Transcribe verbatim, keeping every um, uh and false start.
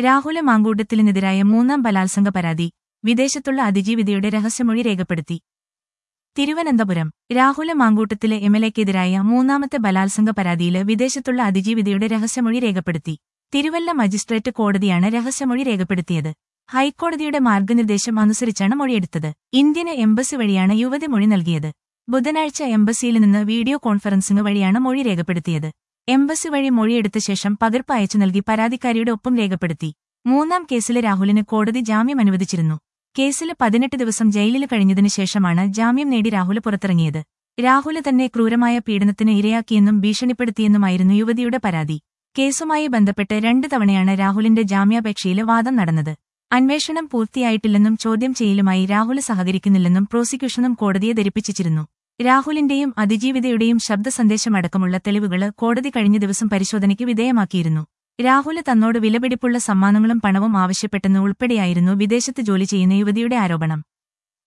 രാഹുല മാങ്കൂട്ടത്തിലിനെതിരായ മൂന്നാം ബലാത്സംഗ പരാതി വിദേശത്തുള്ള അതിജീവിതയുടെ രഹസ്യമൊഴി രേഖപ്പെടുത്തി. തിരുവനന്തപുരം രാഹുല മാങ്കൂട്ടത്തിലെ എംഎൽഎക്കെതിരായ മൂന്നാമത്തെ ബലാത്സംഗ പരാതിയില് വിദേശത്തുള്ള അതിജീവിതയുടെ രഹസ്യമൊഴി രേഖപ്പെടുത്തി. തിരുവല്ല മജിസ്ട്രേറ്റ് കോടതിയാണ് രഹസ്യമൊഴി രേഖപ്പെടുത്തിയത്. ഹൈക്കോടതിയുടെ മാർഗനിർദ്ദേശം അനുസരിച്ചാണ് മൊഴിയെടുത്തത്. ഇന്ത്യൻ എംബസി വഴിയാണ് യുവതി മൊഴി നൽകിയത്. ബുധനാഴ്ച എംബസിയിൽ നിന്ന് വീഡിയോ കോൺഫറൻസിംഗ് വഴിയാണ് മൊഴി രേഖപ്പെടുത്തിയത്. എംബസി വഴി മൊഴിയെടുത്ത ശേഷം പകർപ്പ് അയച്ചു നൽകി പരാതിക്കാരിയുടെ ഒപ്പം രേഖപ്പെടുത്തി. മൂന്നാം കേസില് രാഹുലിന് കോടതി ജാമ്യം അനുവദിച്ചിരുന്നു. കേസില് പതിനെട്ട് ദിവസം ജയിലിൽ കഴിഞ്ഞതിനു ശേഷമാണ് ജാമ്യം നേടി രാഹുല് പുറത്തിറങ്ങിയത്. രാഹുല് തന്നെ ക്രൂരമായ പീഡനത്തിന് ഇരയാക്കിയെന്നും ഭീഷണിപ്പെടുത്തിയെന്നുമായിരുന്നു യുവതിയുടെ പരാതി. കേസുമായി ബന്ധപ്പെട്ട് രണ്ട് തവണയാണ് രാഹുലിന്റെ ജാമ്യാപേക്ഷയില് വാദം നടന്നത്. അന്വേഷണം പൂർത്തിയായിട്ടില്ലെന്നും ചോദ്യം ചെയ്യലുമായി രാഹുല് സഹകരിക്കുന്നില്ലെന്നും പ്രോസിക്യൂഷനും കോടതിയെ ധരിപ്പിച്ചിരുന്നു. രാഹുലിന്റെയും അതിജീവിതയുടെയും ശബ്ദ സന്ദേശമടക്കമുള്ള തെളിവുകള് കോടതി കഴിഞ്ഞ ദിവസം പരിശോധനയ്ക്ക് വിധേയമാക്കിയിരുന്നു. രാഹുല് തന്നോട് വിലപിടിപ്പുള്ള സമ്മാനങ്ങളും പണവും ആവശ്യപ്പെട്ടെന്ന് ഉൾപ്പെടെയായിരുന്നു വിദേശത്ത് ജോലി ചെയ്യുന്ന യുവതിയുടെ ആരോപണം.